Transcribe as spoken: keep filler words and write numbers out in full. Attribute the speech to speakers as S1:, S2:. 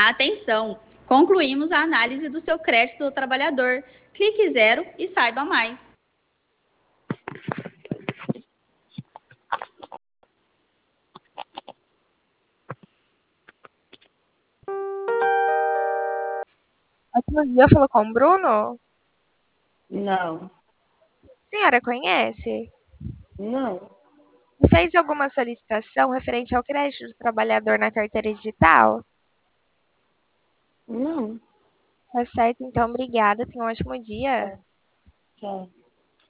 S1: Atenção! Concluímos a análise do seu crédito do trabalhador. Clique zero e saiba mais.
S2: Outro dia falou com o Bruno?
S3: Não.
S2: A senhora conhece?
S3: Não.
S2: Fez alguma solicitação referente ao crédito do trabalhador na carteira digital?
S3: Não.
S2: Tá certo, então, obrigada. Tenha um ótimo dia.
S3: Tchau.